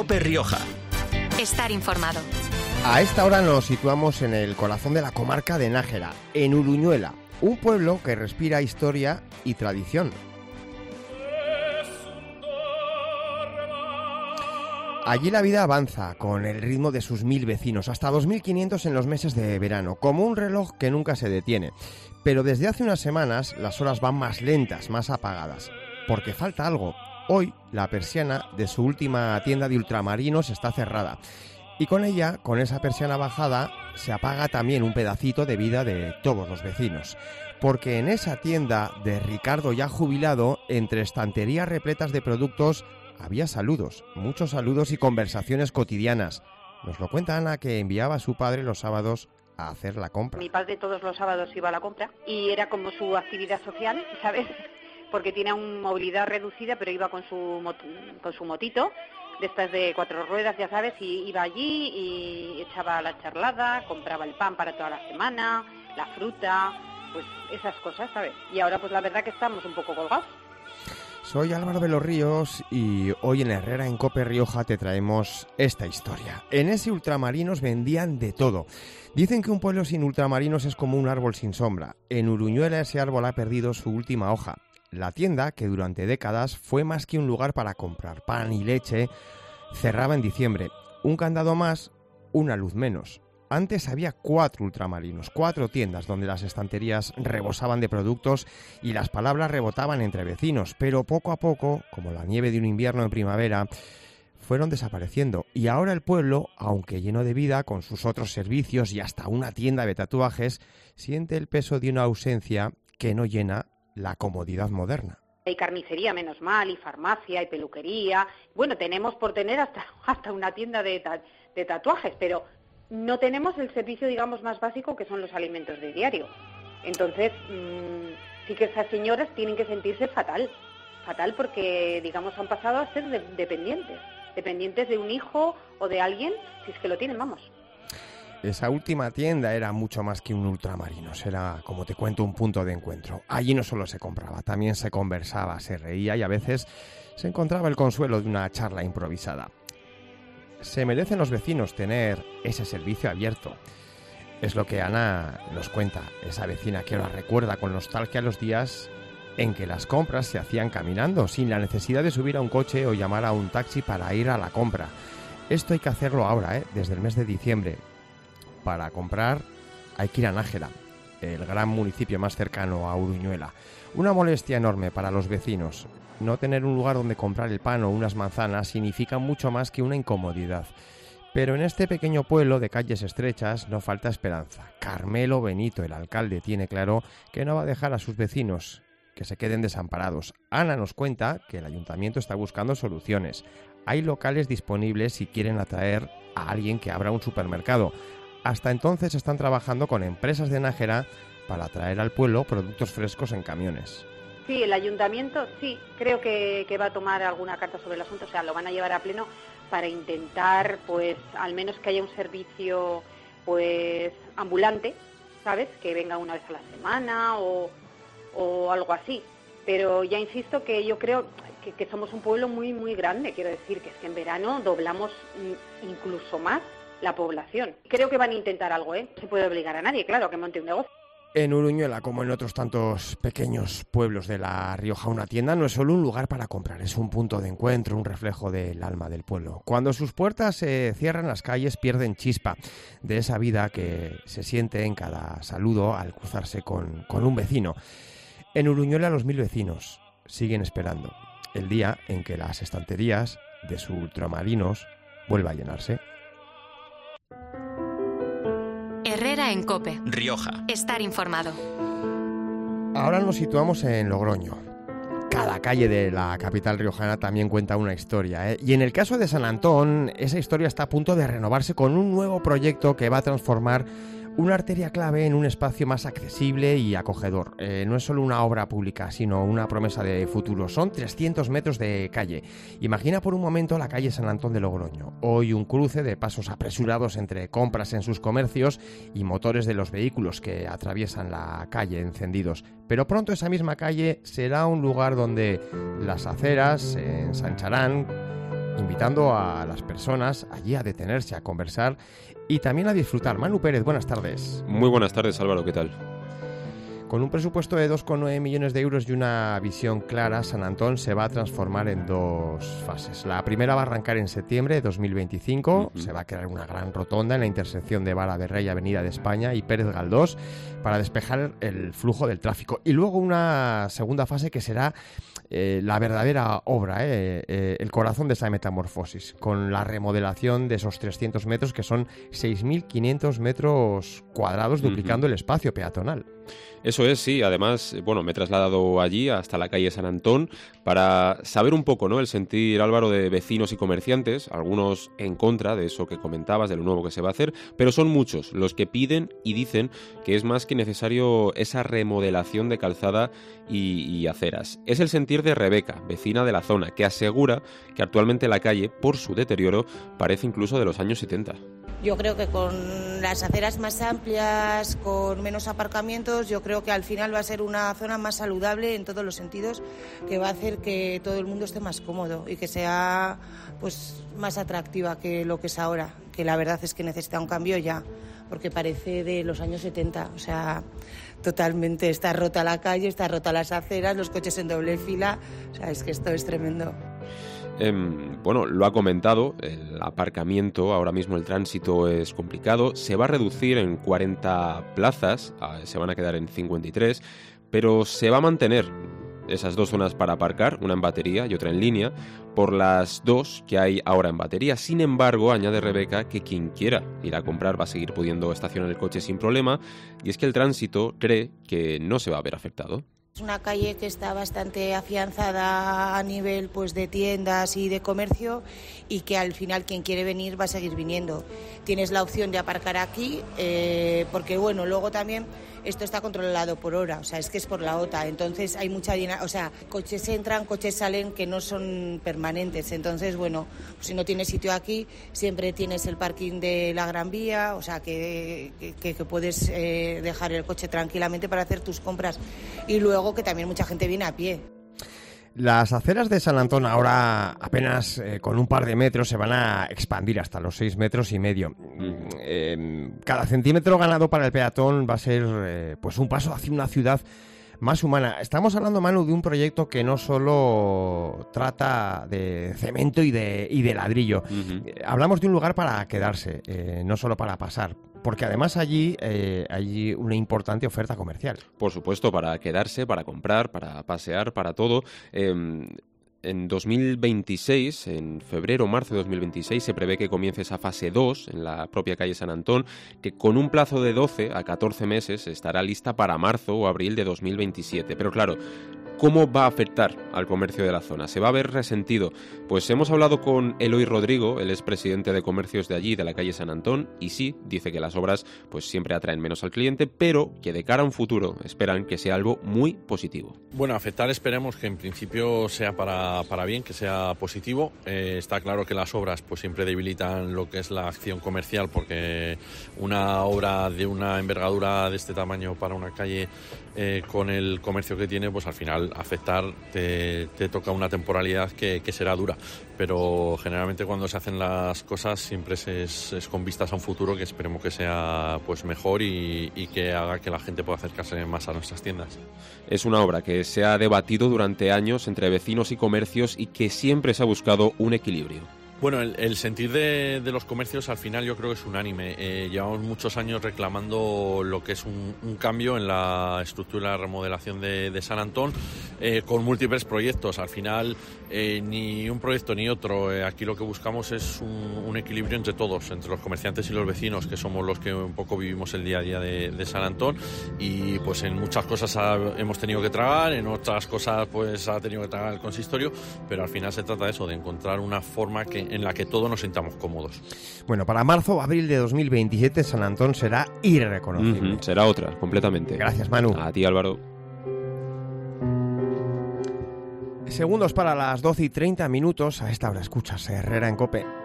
COPE Rioja. Estar informado. A esta hora nos situamos en el corazón de la comarca de Nájera, en Uruñuela, un pueblo que respira historia y tradición. Allí la vida avanza con el ritmo de sus 1000 vecinos, hasta 2500 en los meses de verano, como un reloj que nunca se detiene. Pero desde hace unas semanas las horas van más lentas, más apagadas, porque falta algo. Hoy la persiana de su última tienda de ultramarinos está cerrada. Y con ella, con esa persiana bajada, se apaga también un pedacito de vida de todos los vecinos. Porque en esa tienda de Ricardo ya jubilado, entre estanterías repletas de productos, había saludos, muchos saludos y conversaciones cotidianas. Nos lo cuenta Ana, que enviaba a su padre los sábados a hacer la compra. Mi padre todos los sábados iba a la compra y era como su actividad social, ¿sabes? Porque tiene una movilidad reducida, pero iba con su motito, de estas de 4 ruedas, ya sabes, y iba allí y echaba la charlada, compraba el pan para toda la semana, la fruta, pues esas cosas, ¿sabes? Y ahora pues la verdad que estamos un poco colgados. Soy Álvaro de los Ríos y hoy en Herrera en COPE Rioja te traemos esta historia. En ese ultramarinos vendían de todo. Dicen que un pueblo sin ultramarinos es como un árbol sin sombra. En Uruñuela ese árbol ha perdido su última hoja. La tienda, que durante décadas fue más que un lugar para comprar pan y leche, cerraba en diciembre. Un candado más, una luz menos. Antes había 4 ultramarinos, 4 tiendas donde las estanterías rebosaban de productos y las palabras rebotaban entre vecinos, pero poco a poco, como la nieve de un invierno en primavera, fueron desapareciendo. Y ahora el pueblo, aunque lleno de vida, con sus otros servicios y hasta una tienda de tatuajes, siente el peso de una ausencia que no llena la comodidad moderna. Hay carnicería, menos mal, y farmacia, y peluquería. Bueno, tenemos por tener hasta una tienda de tatuajes, pero no tenemos el servicio, digamos, más básico, que son los alimentos de diario. Entonces, sí que esas señoras tienen que sentirse fatal porque, digamos, han pasado a ser dependientes de un hijo o de alguien, si es que lo tienen, vamos. Esa última tienda era mucho más que un ultramarinos, era, como te cuento, un punto de encuentro. Allí no solo se compraba, también se conversaba, se reía y a veces se encontraba el consuelo de una charla improvisada. Se merecen los vecinos tener ese servicio abierto. Es lo que Ana nos cuenta, esa vecina que ahora recuerda con nostalgia los días en que las compras se hacían caminando, sin la necesidad de subir a un coche o llamar a un taxi para ir a la compra. Esto hay que hacerlo ahora, desde el mes de diciembre. Para comprar hay que ir a Nájera, el gran municipio más cercano a Uruñuela. Una molestia enorme para los vecinos. No tener un lugar donde comprar el pan o unas manzanas significa mucho más que una incomodidad. Pero en este pequeño pueblo de calles estrechas no falta esperanza. Carmelo Benito, el alcalde, tiene claro que no va a dejar a sus vecinos que se queden desamparados. Ana nos cuenta que el ayuntamiento está buscando soluciones. Hay locales disponibles si quieren atraer a alguien que abra un supermercado. Hasta entonces están trabajando con empresas de Nájera para traer al pueblo productos frescos en camiones. Sí, el ayuntamiento sí, creo que va a tomar alguna carta sobre el asunto, o sea, lo van a llevar a pleno para intentar, pues, al menos que haya un servicio, pues, ambulante, ¿sabes? Que venga una vez a la semana o algo así. Pero ya insisto que yo creo que somos un pueblo muy, muy grande, quiero decir, que es que en verano doblamos incluso más la población. Creo que van a intentar algo, No se puede obligar a nadie, claro, a que monte un negocio. En Uruñuela, como en otros tantos pequeños pueblos de La Rioja, una tienda no es solo un lugar para comprar, es un punto de encuentro, un reflejo del alma del pueblo. Cuando sus puertas se cierran, las calles pierden chispa de esa vida que se siente en cada saludo al cruzarse con un vecino. En Uruñuela los 1000 vecinos siguen esperando el día en que las estanterías de sus ultramarinos vuelva a llenarse. Herrera en COPE Rioja. Estar informado. Ahora nos situamos en Logroño. Cada calle de la capital riojana también cuenta una historia, Y en el caso de San Antón, esa historia está a punto de renovarse con un nuevo proyecto que va a transformar una arteria clave en un espacio más accesible y acogedor. No es solo una obra pública, sino una promesa de futuro. Son 300 metros de calle. Imagina por un momento la calle San Antón de Logroño. Hoy un cruce de pasos apresurados entre compras en sus comercios y motores de los vehículos que atraviesan la calle encendidos. Pero pronto esa misma calle será un lugar donde las aceras se ensancharán invitando a las personas allí a detenerse, a conversar y también a disfrutar. Manu Pérez, buenas tardes. Muy buenas tardes, Álvaro, ¿qué tal? Con un presupuesto de 2,9 millones de euros y una visión clara, Sant Antón se va a transformar en dos fases. La primera va a arrancar en septiembre de 2025. Se va a crear una gran rotonda en la intersección de Vara de Rey, Avenida de España y Pérez Galdós para despejar el flujo del tráfico. Y luego una segunda fase que será la verdadera obra, el corazón de esa metamorfosis, con la remodelación de esos 300 metros que son 6.500 metros cuadrados, duplicando el espacio peatonal. Eso es, sí. Además, bueno, me he trasladado allí hasta la calle Sant Antón para saber un poco, ¿no?, el sentir, Álvaro, de vecinos y comerciantes, algunos en contra de eso que comentabas, de lo nuevo que se va a hacer, pero son muchos los que piden y dicen que es más que necesario esa remodelación de calzada y aceras. Es el sentir de Rebeca, vecina de la zona, que asegura que actualmente la calle, por su deterioro, parece incluso de los años 70. Yo creo que con las aceras más amplias, con menos aparcamientos, yo creo que al final va a ser una zona más saludable en todos los sentidos, que va a hacer que todo el mundo esté más cómodo y que sea pues más atractiva que lo que es ahora, que la verdad es que necesita un cambio ya, porque parece de los años 70, o sea, totalmente está rota la calle, está rota las aceras, los coches en doble fila, o sea, es que esto es tremendo. Bueno, lo ha comentado, el aparcamiento, ahora mismo el tránsito es complicado, se va a reducir en 40 plazas, se van a quedar en 53, pero se va a mantener esas dos zonas para aparcar, una en batería y otra en línea, por las dos que hay ahora en batería. Sin embargo, añade Rebeca que quien quiera ir a comprar va a seguir pudiendo estacionar el coche sin problema, y es que el tránsito cree que no se va a ver afectado. Es una calle que está bastante afianzada a nivel pues de tiendas y de comercio, y que al final quien quiere venir va a seguir viniendo. Tienes la opción de aparcar aquí, porque bueno, luego también esto está controlado por hora, o sea, es que es por la OTA, entonces hay mucha o sea, coches entran, coches salen que no son permanentes, entonces bueno, pues si no tienes sitio aquí, siempre tienes el parking de la Gran Vía, o sea, que puedes dejar el coche tranquilamente para hacer tus compras, y luego que también mucha gente viene a pie. Las aceras de Sant Antón ahora apenas con un par de metros se van a expandir hasta los 6,5 metros. Cada centímetro ganado para el peatón va a ser pues un paso hacia una ciudad más humana. Estamos hablando, Manu, de un proyecto que no solo trata de cemento y de ladrillo. Hablamos de un lugar para quedarse, no solo para pasar, porque además allí hay una importante oferta comercial. Por supuesto, para quedarse, para comprar, para pasear, para todo. En 2026, en febrero o marzo de 2026, se prevé que comience esa fase 2 en la propia calle Sant Antón, que con un plazo de 12 a 14 meses estará lista para marzo o abril de 2027. Pero claro, ¿cómo va a afectar al comercio de la zona? ¿Se va a ver resentido? Pues hemos hablado con Eloy Rodrigo, él es presidente de comercios de allí, de la calle Sant Antón, y sí, dice que las obras pues siempre atraen menos al cliente, pero que de cara a un futuro esperan que sea algo muy positivo. Bueno, afectar esperemos que en principio sea para bien, que sea positivo. Está claro que las obras pues siempre debilitan lo que es la acción comercial, porque una obra de una envergadura de este tamaño para una calle con el comercio que tiene, pues al final afectar te toca una temporalidad que será dura, pero generalmente cuando se hacen las cosas siempre es con vistas a un futuro que esperemos que sea pues mejor y que haga que la gente pueda acercarse más a nuestras tiendas. Es una obra que se ha debatido durante años entre vecinos y comercios y que siempre se ha buscado un equilibrio. Bueno, el sentir de los comercios al final yo creo que es unánime. Llevamos muchos años reclamando lo que es un cambio en la estructura y la remodelación de Sant Antón, con múltiples proyectos. Al final ni un proyecto ni otro. Aquí lo que buscamos es un equilibrio entre todos, entre los comerciantes y los vecinos, que somos los que un poco vivimos el día a día de Sant Antón, y pues en muchas cosas hemos tenido que tragar, en otras cosas pues ha tenido que tragar el consistorio, pero al final se trata de eso, de encontrar una forma en la que todos nos sintamos cómodos. Bueno, para marzo o abril de 2027 Sant Antón será irreconocible. Será otra, completamente. Gracias, Manu. A ti, Álvaro. Segundos para las 12:30. A esta hora escuchas Herrera en COPE.